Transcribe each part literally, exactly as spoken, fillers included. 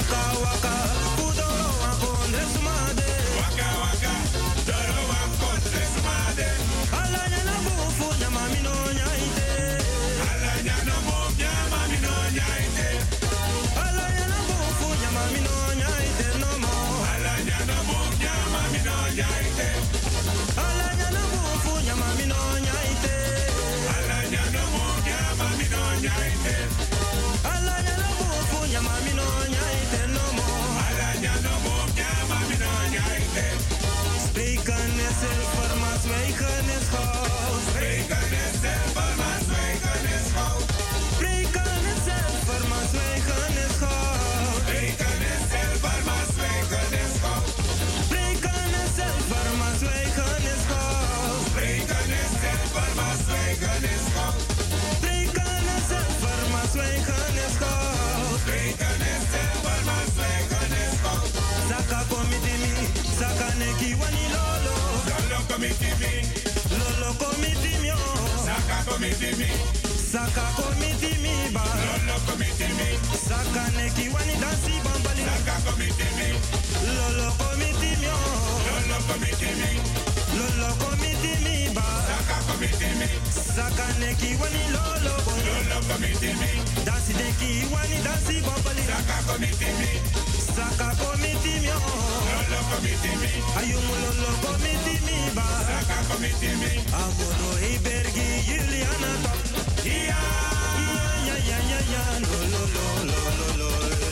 Saka komiti mi ba. Lolo komiti mi. Saka neki wani dansi bambali. Saka komiti mi. Lolo komiti mi. Lolo komiti mi. Lolo komiti mi ba. Saka komiti mi. Saka neki wani lolo bo. Lolo komiti mi. Dansi neki wani dansi bambali. Saka komiti mi. Saka komiti mi. Lolo komiti mi. Ayumu lolo komiti mi ba. Saka komiti mi. Amodo Ibergi Juliana top. Yeah, yeah, yeah, yeah, yeah, no, no, no, no, no, no.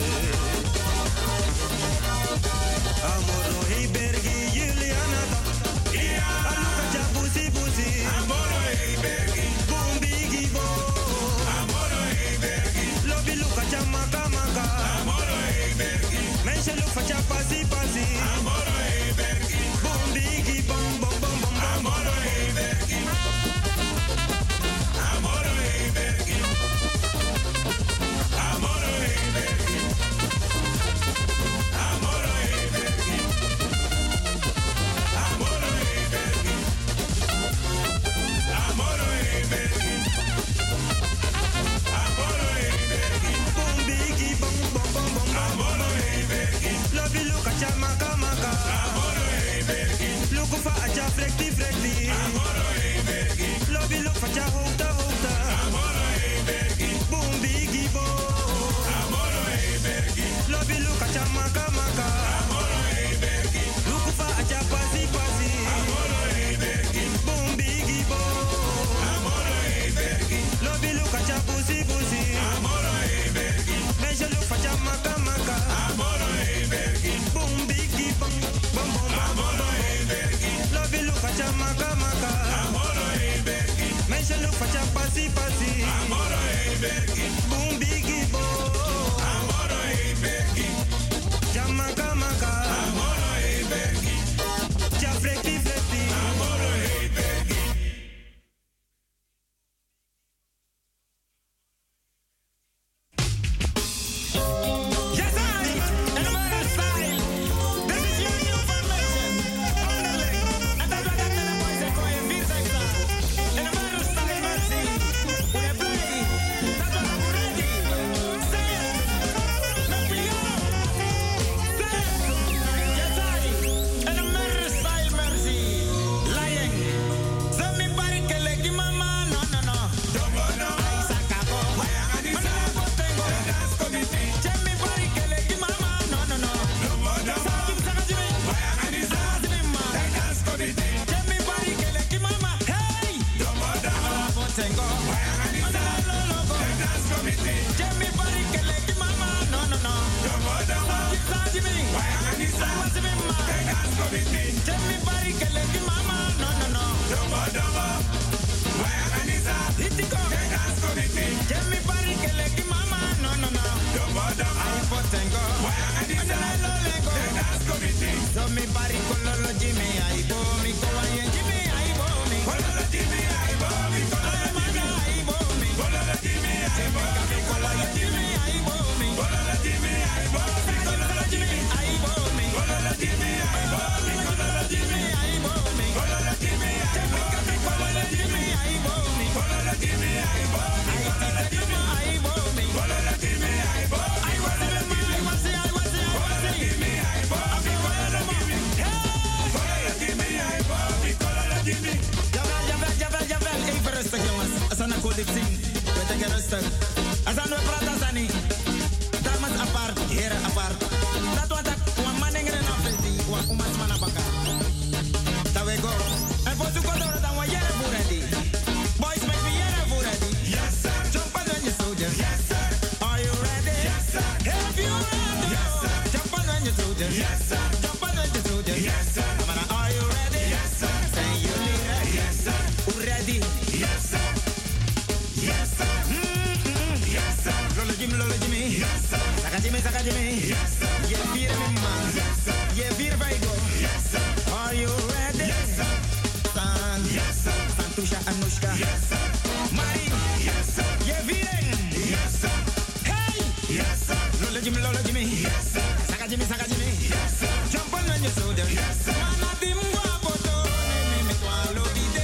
Amoro Heibergi, Juliana. Yeah, Aluka Jabusi Busi. Amoro Heibergi, Bumbigi Bo. Amoro Heibergi, Lobby Luka Jamaka Maka. Amoro Heibergi, Mention Luka Japasi Pasi. Amoro Heibergi, Bumbigi Bom Bom Bom Bom. Amoro Heibergi. Maka maka. Amoro Heibergi. Look for a job, frekti frekti. Amoro Heibergi. Lobby look for job, hoota hoota. Amoro Heibergi. Boom biggie bo. Amoro Heibergi. Lobby look at job, maka maka. Amoro Heibergi. Look for a job, pasi pasi. Amoro Heibergi. Boom biggie bo. Amoro Heibergi. Lobby look at job, pussy pussy. Amoro Heibergi. Measure look for job, maka maka. Amoro Heibergi. Boom biggie bom bom bom. Amoro Heibergi. Lobby look at your maka maka. Amoro Heibergi. Mention look at your pasi pasi. Amoro Heibergi. Boom biggie bo. Amoro Heibergi. Jamaka maka. Amoro Heibergi. Jafreti freti. Amoro Heibergi. I luisteren. Als aan we praten, Sani. Dames apart, heren apart. Dat wat ik, een man in een afdeling, een man man abaka. Dat we go. En voor zo'n kort dan wat jij voor ready. Boys, make me here for ready. Yes sir. Jump on when you soldier. Yes sir. Are you ready? Yes sir. Have you ready? Yes sir. Jump on when you soldier. Yes sir. Jump on when you soldier. Yes sir. Are you ready? Yes sir. Say you ready? Yes sir. Ready? Yes sir. Yes sir. Mm-hmm. Yes sir. Lolo Jimmy, Lolo Jimmy. Yes sir. Saka Jimmy, Saka Jimmy. Yes sir. Yeah, beer me man. Yes sir. Yeah, beer Vigo. Yes sir. Are you ready? Yes sir. San. Yes sir. Santusha Anushka. Yes sir. Mari. Yes sir. Yeah, beer. Yes sir. Hey. Yes sir. Lolo Jimmy, Lolo Jimmy. Yes sir. Saka Jimmy, Saka Jimmy. Yes sir. Jump on when you soldier. Yes sir. Mana dimwa poto ne me twalo bide.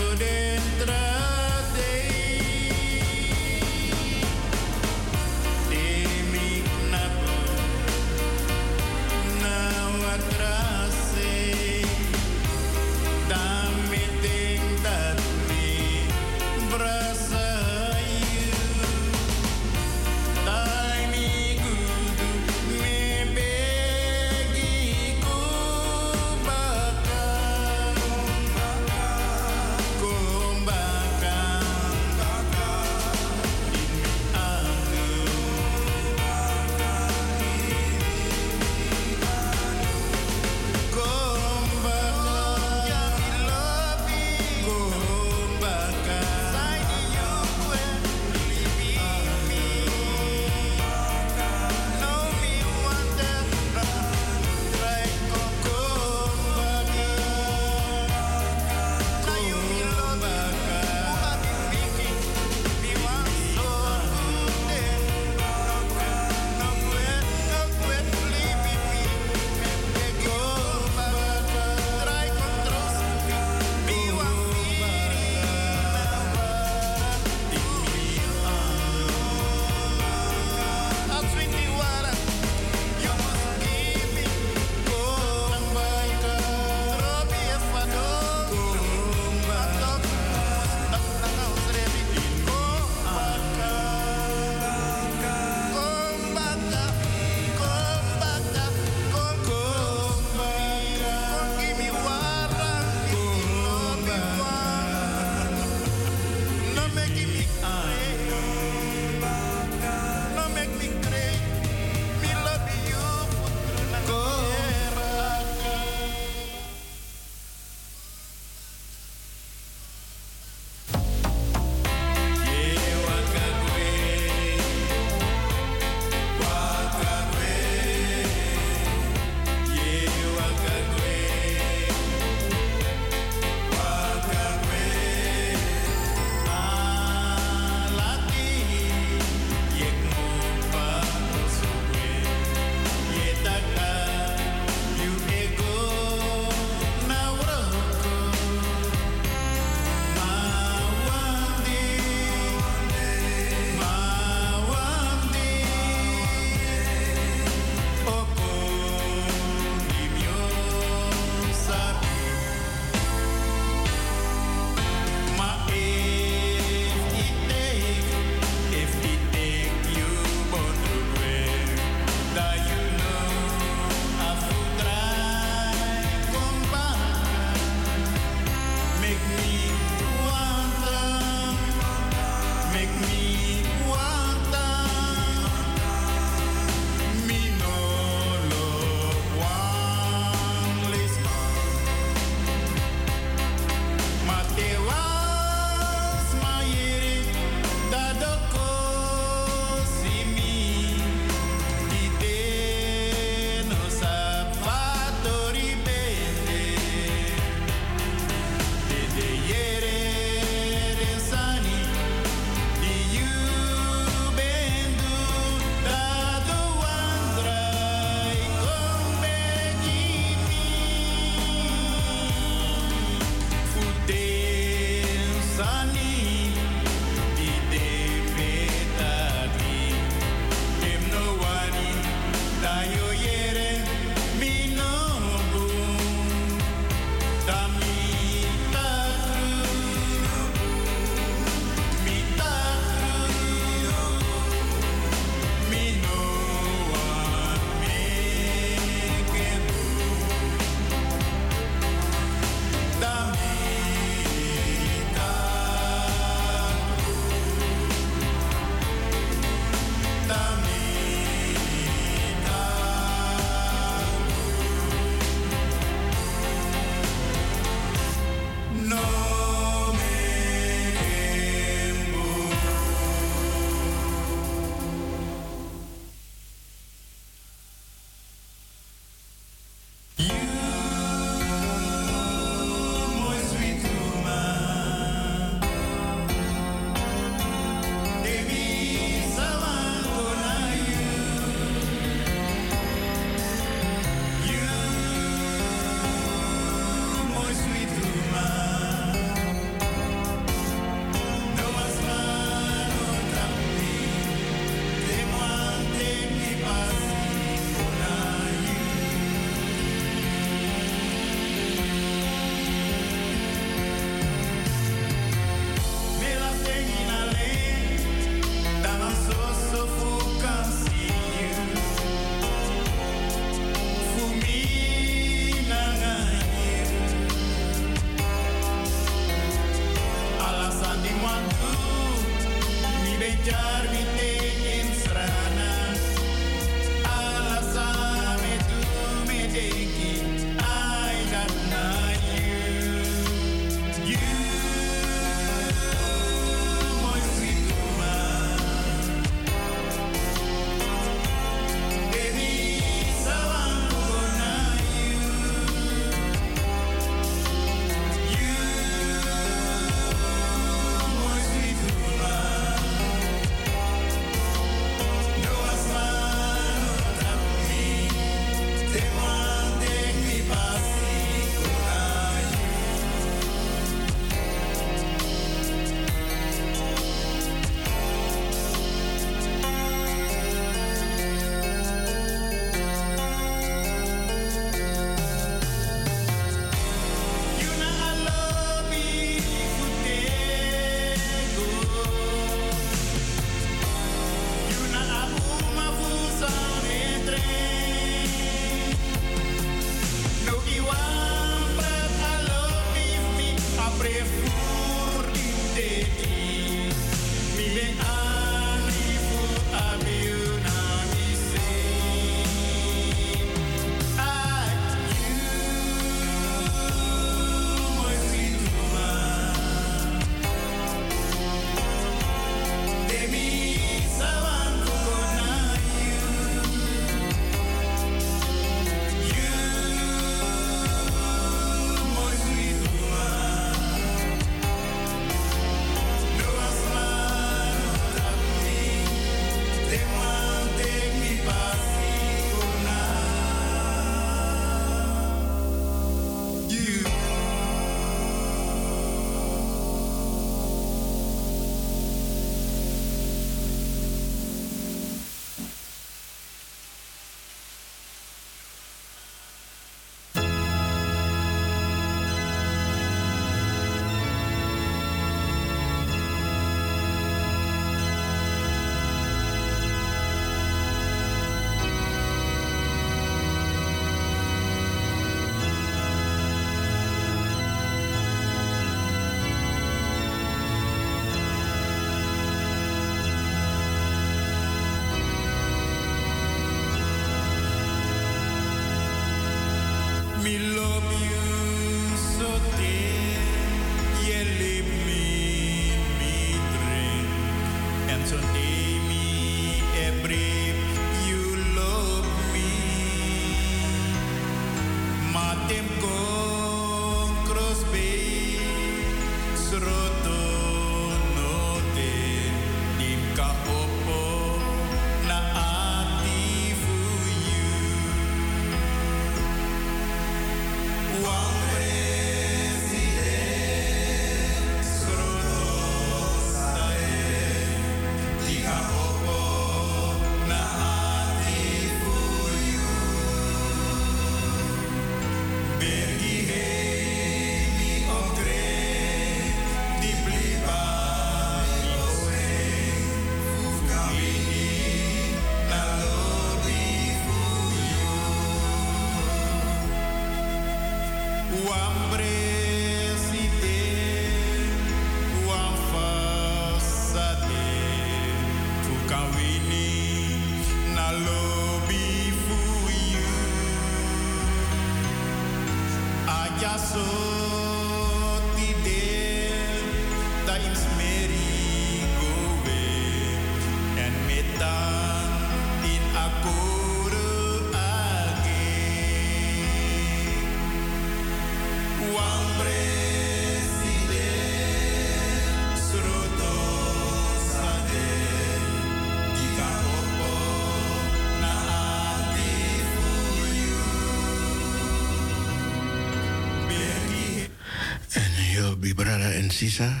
Brada en Sisa,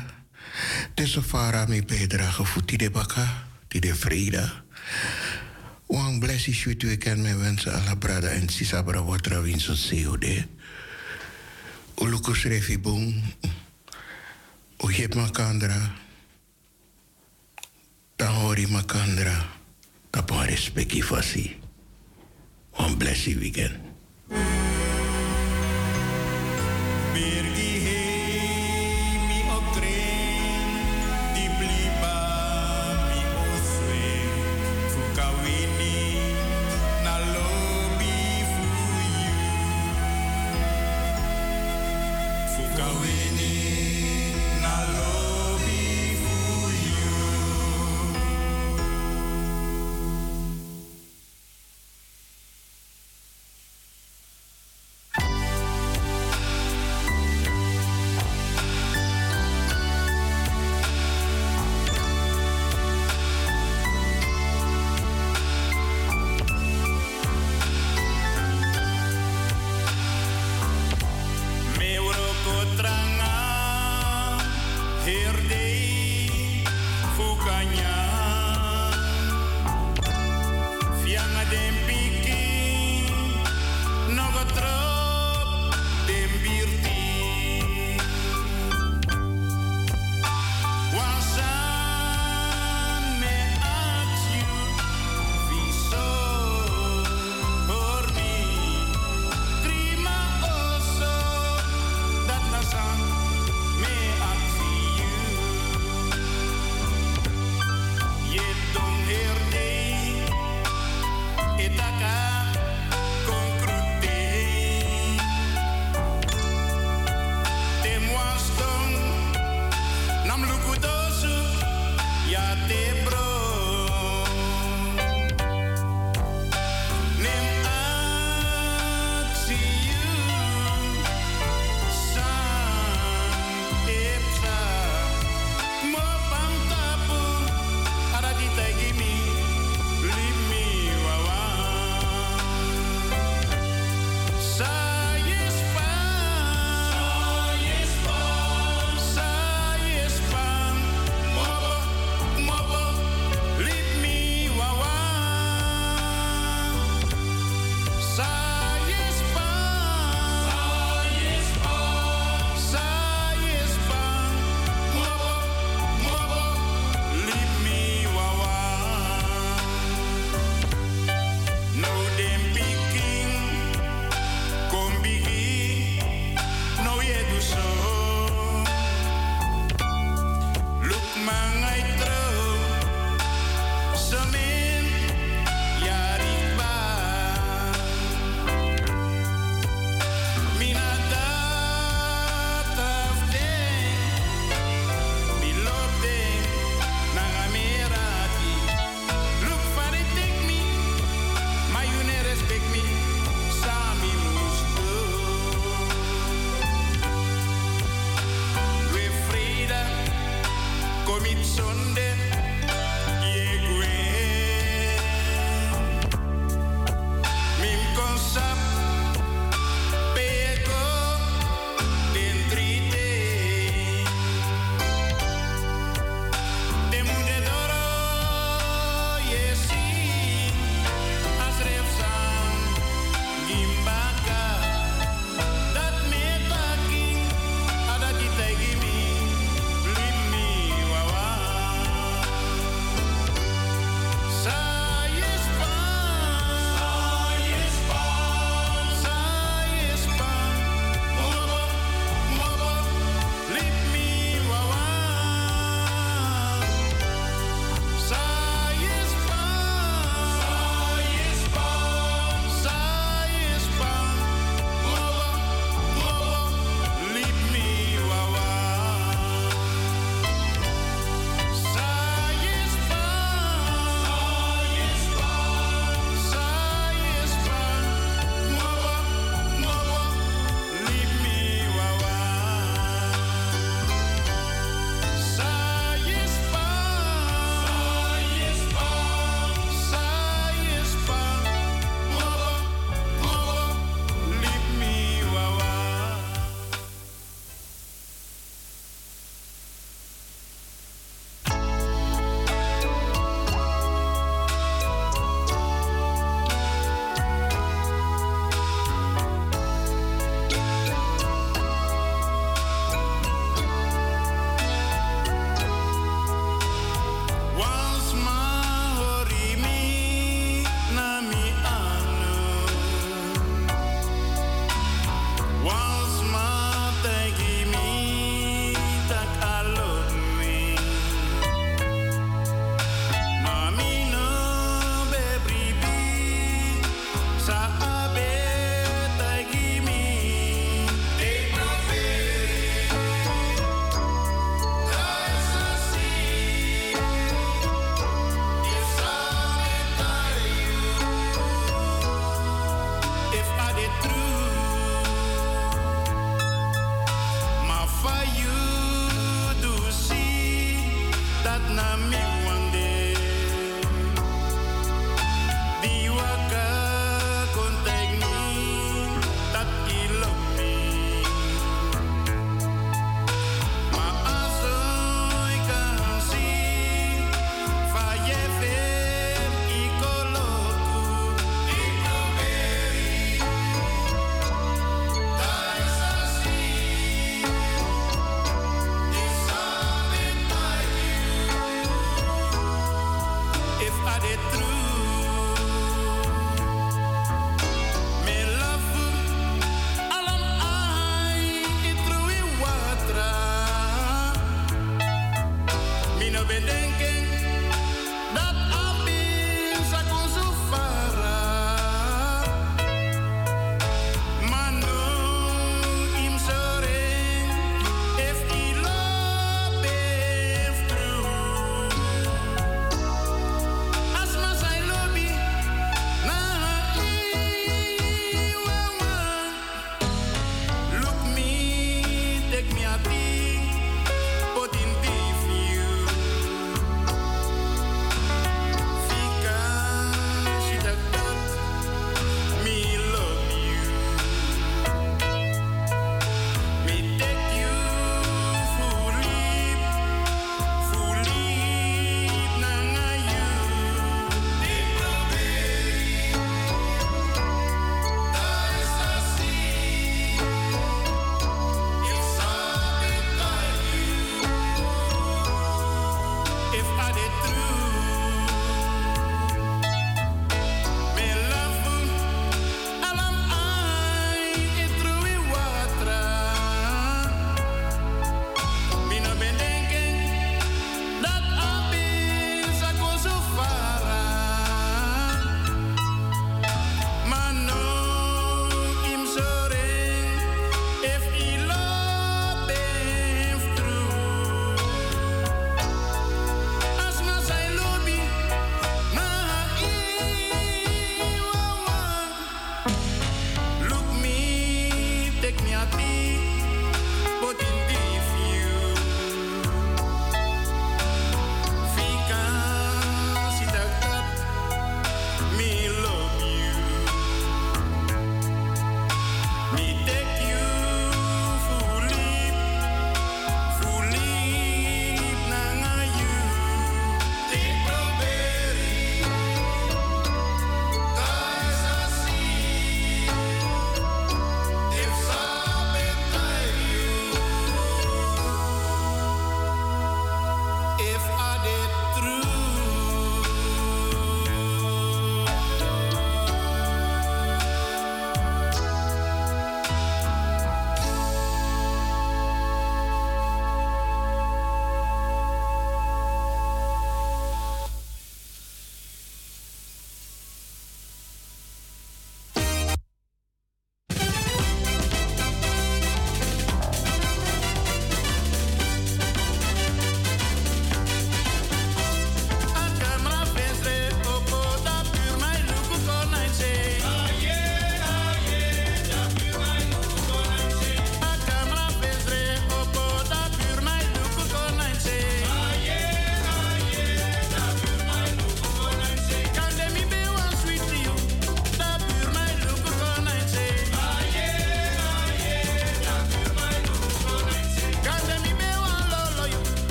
tesofara mi bijdrage voor Tide Baka, Tide Frida. Wang blessie shoot weekend me wensen alla Brada en Sisa bra watra winso seode. Ulukus refi boom. Ujep makandra. Tahori makandra. Tapa respecti fasi. Wang blessie weekend. Mi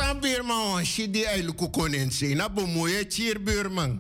san buurman, shit die eiluku konen zijn. Na bemoeie cheer buurman.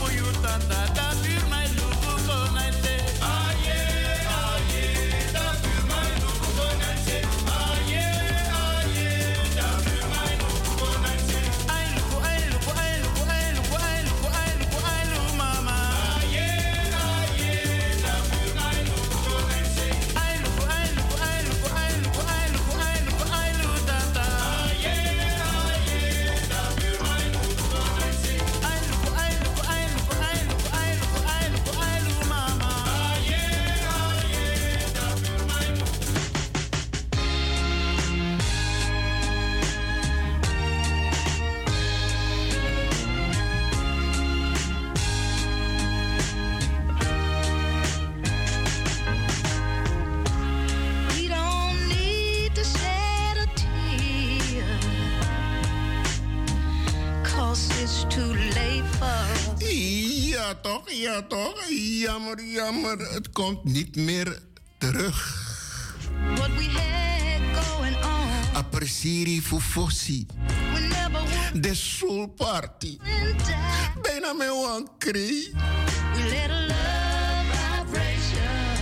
Toch, ja toch, jammer, jammer, het komt niet meer terug. What we had going on. Appreciëri Fufosi. De soul party. Bijna mijn wankrie. We let a love vibration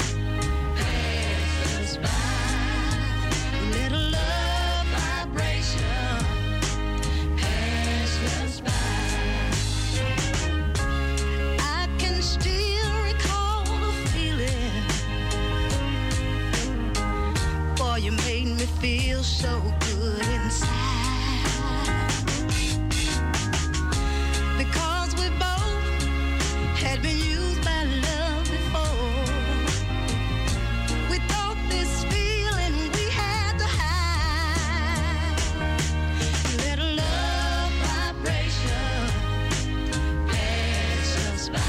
pass us by. We let a love vibration pass us by. Still recall the feeling, boy, you made me feel so good inside, because we both had been used by love before. We thought this feeling we had to hide. Let a love vibration pass us by.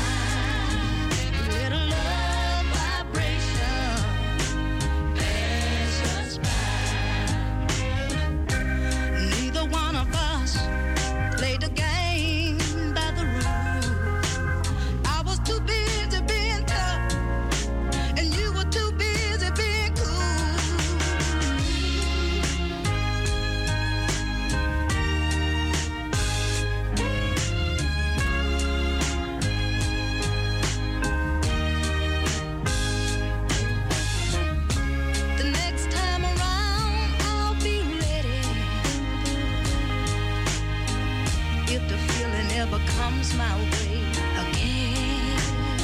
Comes my way again.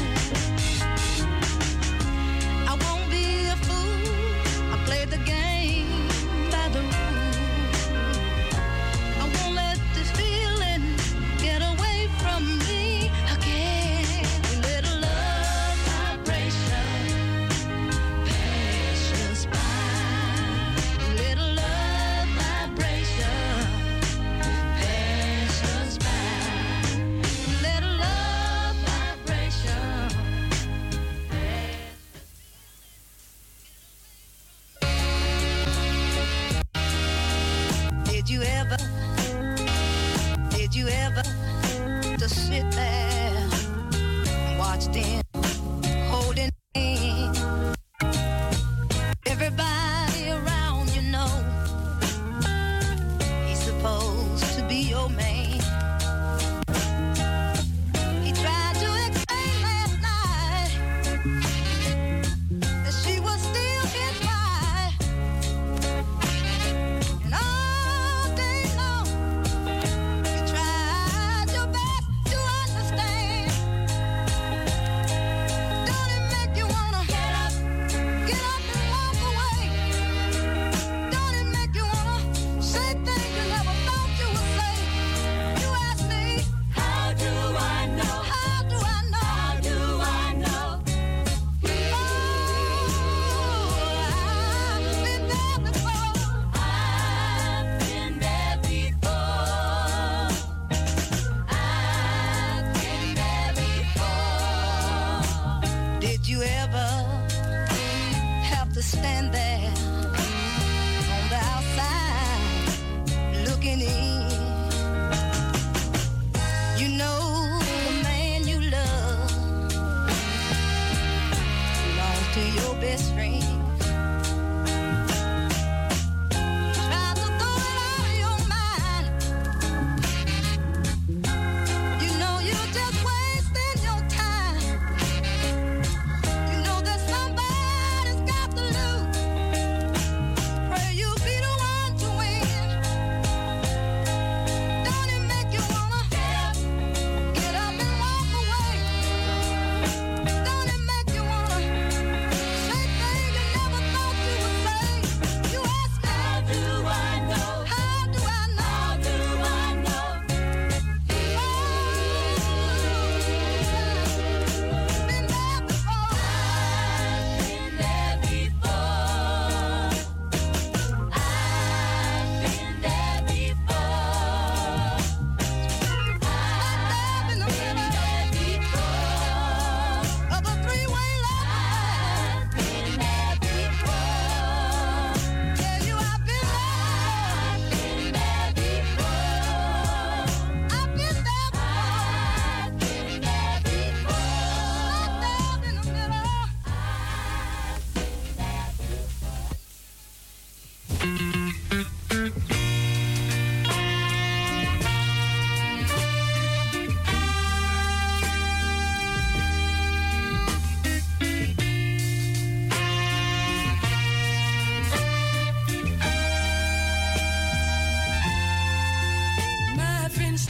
I won't be a fool. I play the game by the rules. I won't let this feeling get away from me again. Let a love vibration pass us by. Let a love vibration pass us by. Did you ever, did you ever just sit there and watch them holding hands? Everybody around you know he's supposed to be your man. He tried to explain last night that she was still his wife. And all day long you tried your best to understand.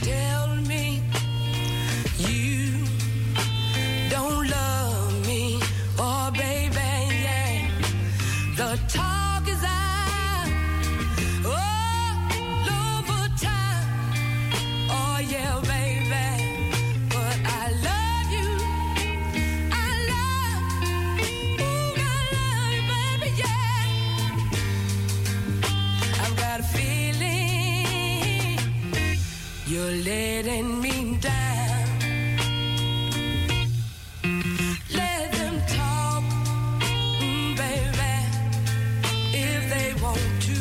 tell me you don't love me. Oh, baby, yeah. The talk is out all over town. Oh, yeah, baby. But I love you. I love, ooh, I love you, baby, yeah. I've got a feeling you're letting me down. Let them talk, mm, baby, if they want to.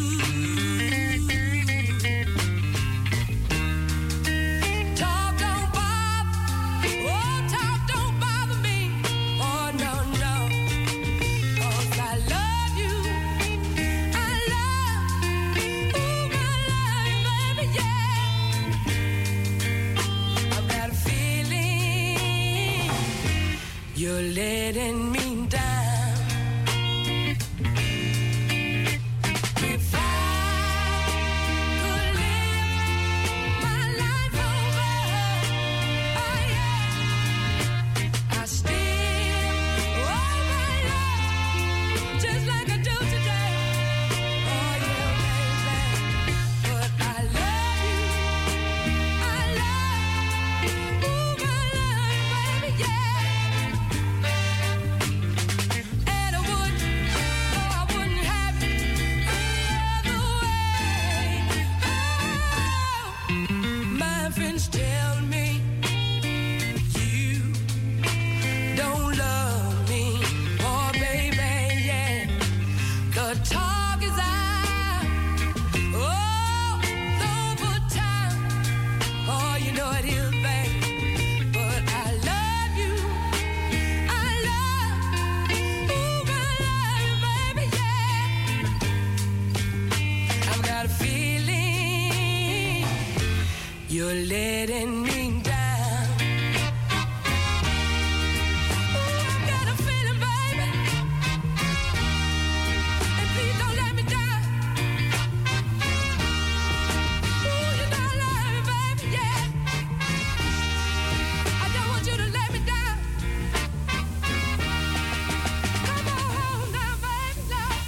Talk don't bother, oh, talk don't bother me. Oh, no, no, 'cause I love you. I love, ooh, I love you, baby, yeah. I've got a feeling you're letting me down. If I could live my life over, oh yeah, I still, oh my love, just like I do today. Oh yeah, baby, but I love you. I love, ooh, I love you, baby, yeah. And I wouldn't, oh, I wouldn't have it any other way. Oh, my friends tell me you don't love me. Oh, baby, yeah. The talk is out all over town. Oh, you know it is, baby. But I love you. I love, ooh, I love you, baby, yeah. I've got a feeling you're letting me down. Ooh, I've got a feeling, baby. And please don't let me down. Ooh, you know I love you, baby, yeah. I don't want you to let me down. Come on now, baby, love.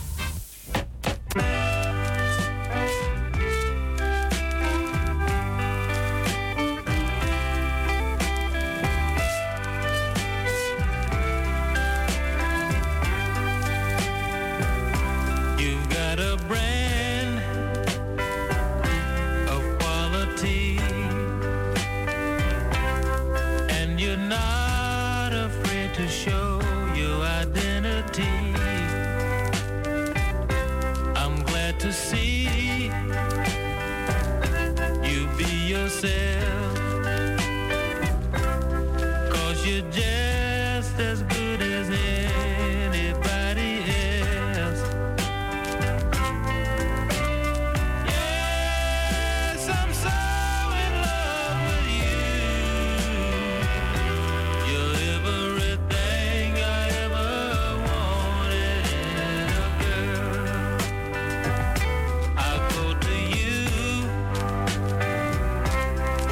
You've got a brand of quality, and you're not afraid to show your identity. I'm glad to see you be yourself, 'cause you're just as good as anybody else. Yes, I'm so in love with you. You're everything I ever wanted in a girl. I go to you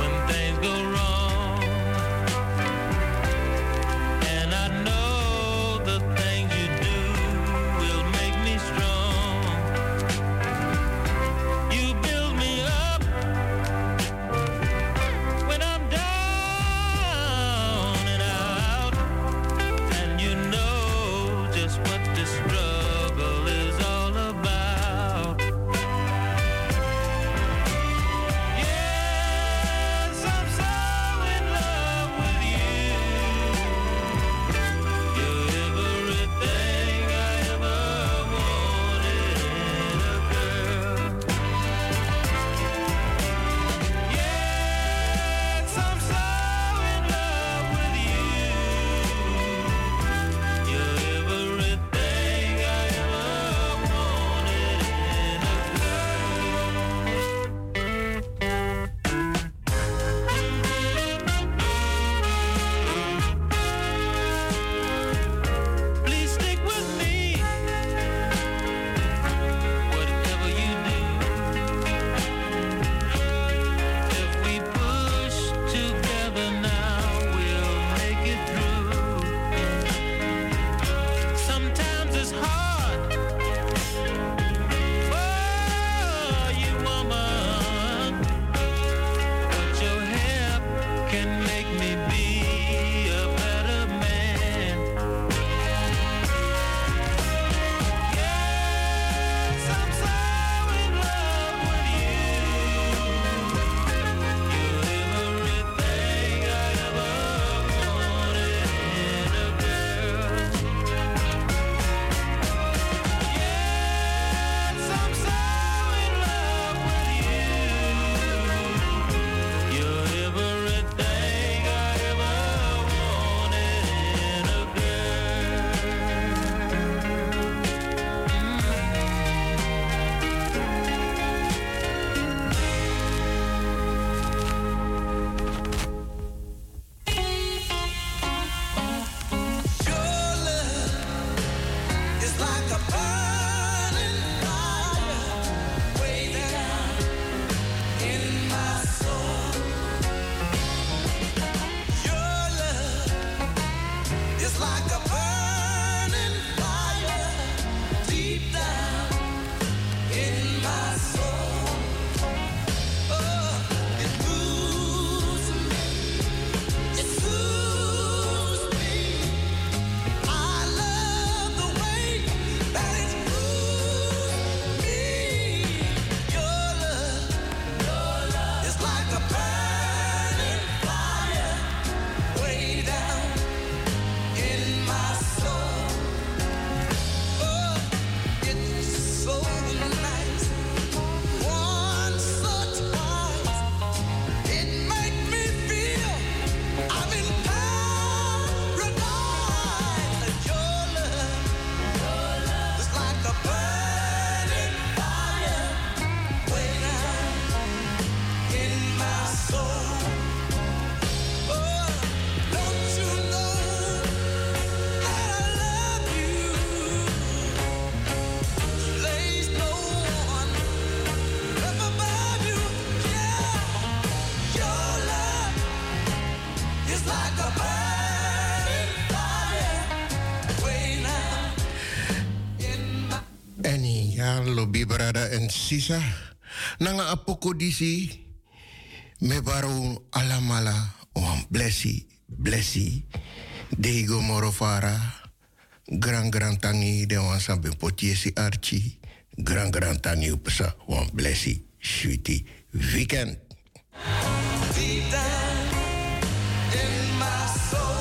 brada en sisa. Nanga apoko disi. Me baro alamala. Wan blessi, blessi. Dego morofara. Gran gran tangi de wan sambe potiesi archi. Gran gran tangi upesa wan blessi. Sweetie weekend. Deep down in my soul,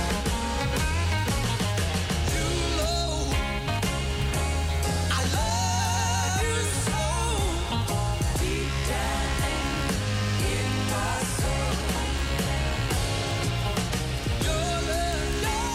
you know I love you so. Deep down in my soul, your love, your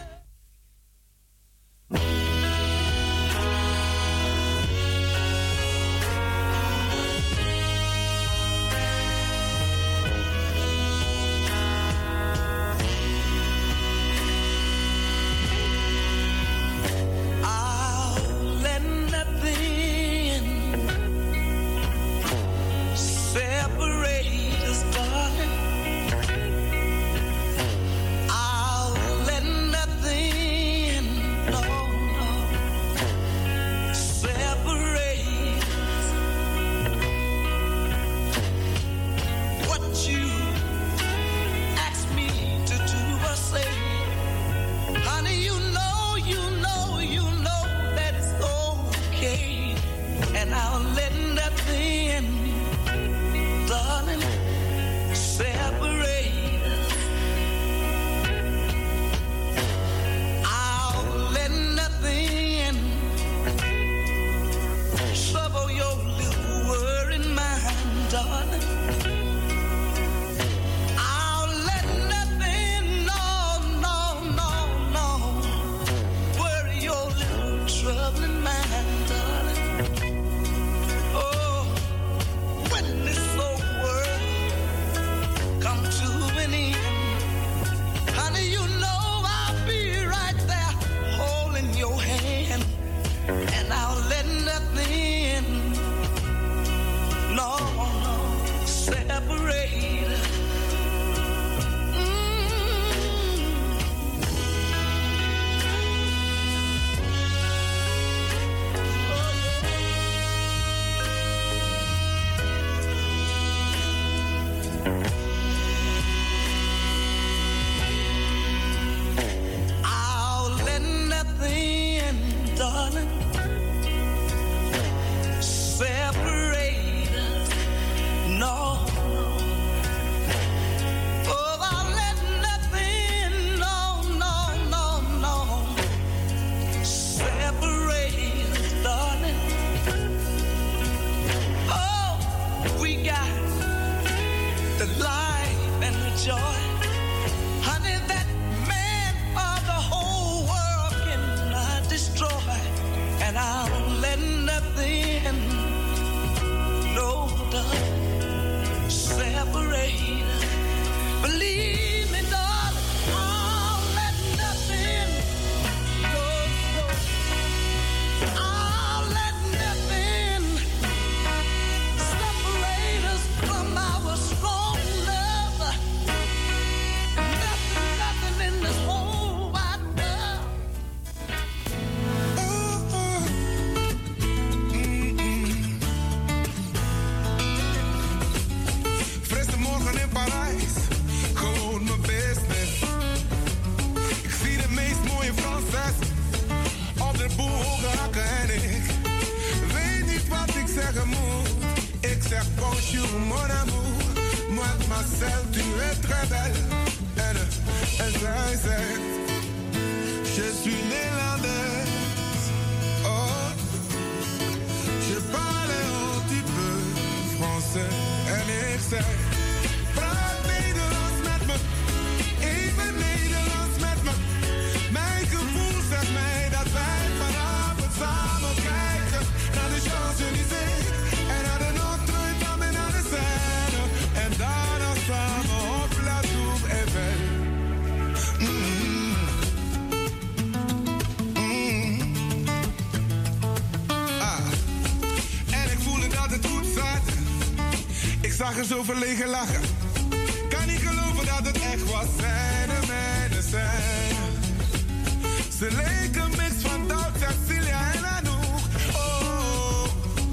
zag er zo verlegen lachen. Kan niet geloven dat het echt was. Zijne, mijne, zijne. Ze leken mix van Doubt, Cecilia en Anouk. Oh,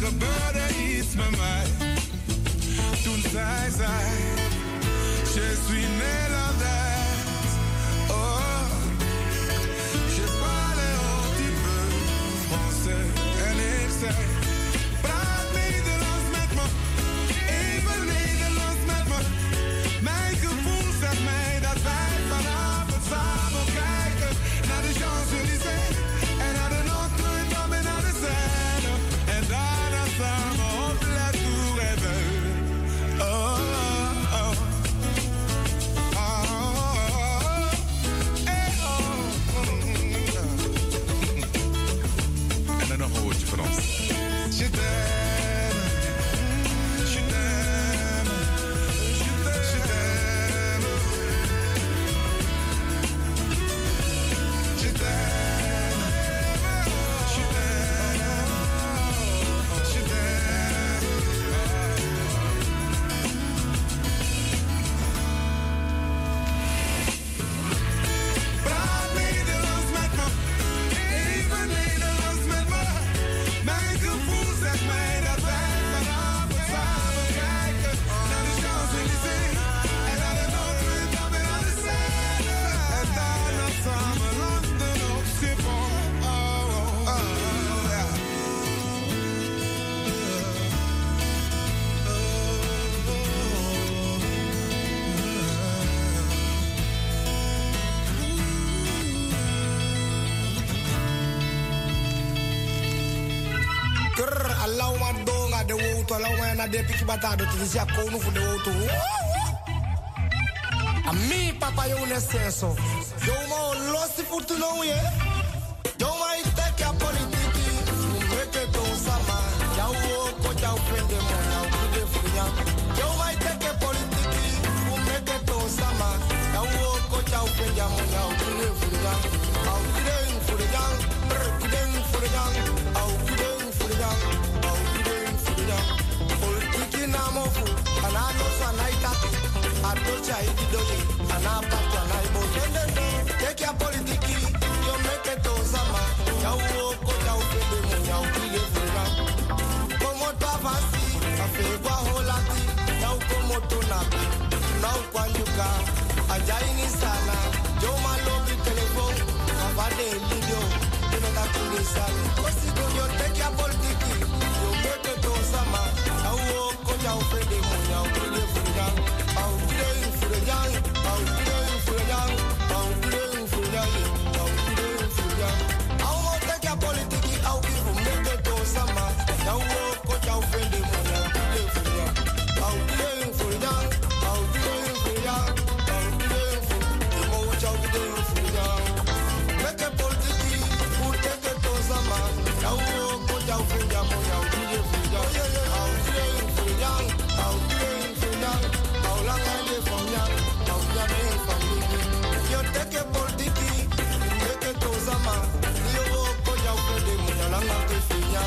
gebeurde iets met mij. Toen zei zij, je suis Nederlands. Oh, je parle un petit peu français. En ik zei, praat Nederlands met me, even Nederlands met me. Mijn gevoel zegt mij dat wij vanavond samen kijken naar de Champs-Élysées en naar de Notre-Dame en naar de Seine. En daarna samen op La Tour Eiffel. Oh, oh, oh. Oh, oh, eh, oh. En dan nog een woordje van ons. Je t'aime, je t'aime, je t'aime, je t'aime, je t'aime, je t'aime. Praat Nederlands met me, even Nederlands met me. Mijn gevoel zegt mij dat wij vanavond samen kijken naar de Champs-Élysées en naar de Notre-Dame en naar de Seine. En daarna samen landen op Schiphol. Oh, oh, oh, ja. Krr, allow ma donga de woto, allow ma na de piki batado, tu dizia kono fu de woto. A mi papa yo ne senso. Yo ma losi futu no ye. Yo ma iteke a politiki, meke to sama. Ya wo ko ja ofende mo na kude funya. Yo ma iteke politiki, meke to sama. Ya wo ko ja ofende mo na kude funya. Au kude funya, brr kude funya. Au kude funya, au kude funya. Politiki na mo fu, ana no so na itaki. Adocha ididoli, ana pato na ibo. Take your politiki, you make it to sama. Ya wo ko ja ofende mo na kude funya. Como tu avanci, afe kwa holati. Ya como tu na, na kwa nyuka. Ajai ni sana, yo malobi telephone. Avade lidio, you know that you need sana. Kosi do you take your politiki, you make it to sama. Ya wo ko ja ofende mo na kude funya. Au kude funya, au kude funya, au kude funya, au kude funya. Au mo take your politiki, au give make it to sama. Ya wo ko ja ofende mo na kude funya. Au kude funya, au kude funya, au kude funya. Mo ja kude funya. Make it politiki, who take it to sama. Ya wo ko ja ofende mo na kude funya. Au kude funya, au kude funya. Au langa de funya, au ya me family. You take it politiki, make it to sama. You wo ko ja ofende mo na langa de funya.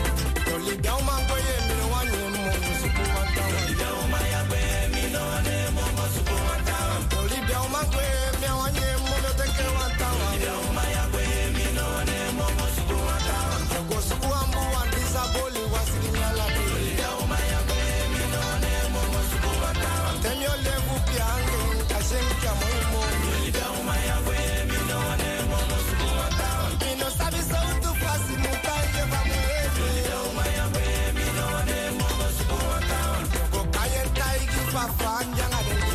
Yo libya umango ye mi no wanye mo suku wanta. Libya umayagwe mi no wane mo suku wanta. Yo libya umango ye mi wanye mo no teke wanta. Libya umayagwe mi no wane mo suku wanta. Go suku ambu andisa boli wasiki nyala. Libya umayagwe mi no wane mo suku wanta. Tem yo levu piange kashen kya mo mo. Libya umayagwe mi no wane mo suku wanta. Mi no sabi so tu fasi mutai ke ba mo. Libya umayagwe mi no wane mo suku wanta. Go kayen tai ki pa fan janga de